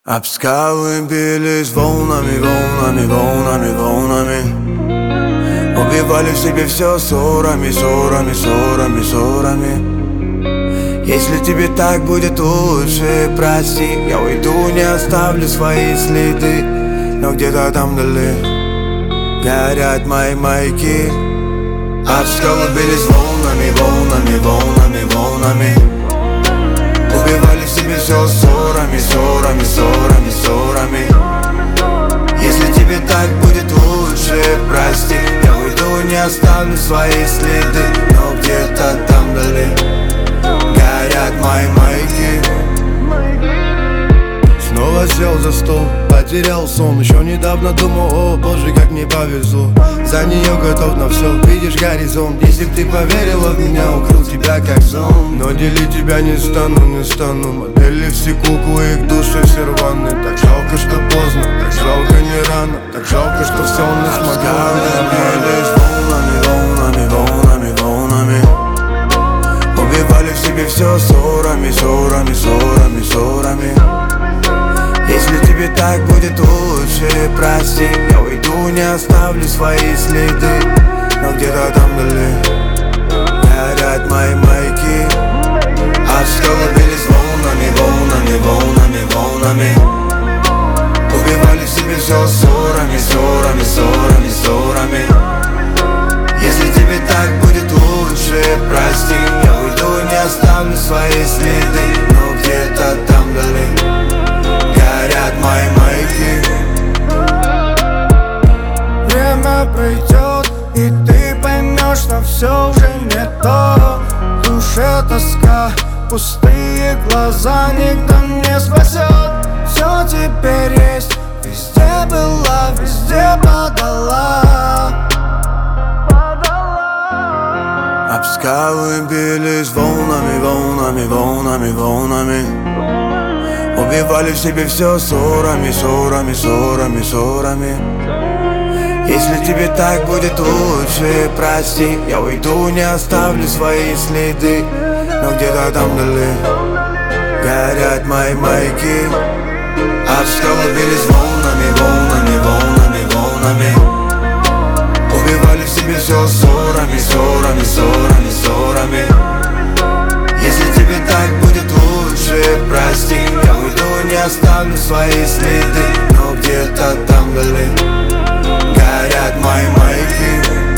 Об скалы бились волнами, волнами, волнами, волнами. Убивали в себе все ссорами, ссорами, ссорами, ссорами. Если тебе так будет лучше, прости. Я уйду, не оставлю свои следы. Но где-то там вдали горят мои маяки. Об скалы бились волнами, волнами, волнами, волнами. Убивали в себе все ссорами, ссорами, ссорами, ссорами. Если тебе так будет лучше, прости. Я уйду, не оставлю свои следы. Но где-то там вдали горят мои маяки. Снова сел за стол, потерял сон. Еще недавно думал, о боже, как мне повезло. За нее готов на все, видишь горизонт. Если б ты поверила в меня, укрыл тебя как сон. Но делить тебя не стану, не стану. Модели все куклы, их души все рваны. Так жалко, что поздно, так жалко не рано. Так жалко, что все не смогла. Волнами, волнами, волнами, волнами. Убивали в себе все ссорами, ссорами, ссорами, ссорами. Если тебе так будет лучше, прости. Я уйду, не оставлю свои следы. Но где-то там вдали горят мои маяки. Об скалы бились волнами, волнами, волнами, волнами. Убивали в себе все ссорами, ссорами, ссорами, ссорами. Если тебе так будет лучше, прости. Я уйду, не оставлю свои следы. Но где-то там вдали горят мои маяки. Время пройдет, и ты поймешь, что все уже не то. В душе тоска, пустые глаза никто не спасет. Все теперь есть, везде была, везде подала. Об скалы бились волнами, волнами, волнами, волнами. Убивали в себе все ссорами, ссорами, ссорами, ссорами. Если тебе так будет лучше, прости. Я уйду, не оставлю свои следы. Но где-то там вдали горят мои маяки. Об скалы бились волнами, волнами, волнами, волнами. Убивали в себе все ссорами, ссорами, ссорами, ссорами. Если тебе так будет лучше, прости. Я уйду, не оставлю свои следы. Но где-то там вдали горят мои маяки.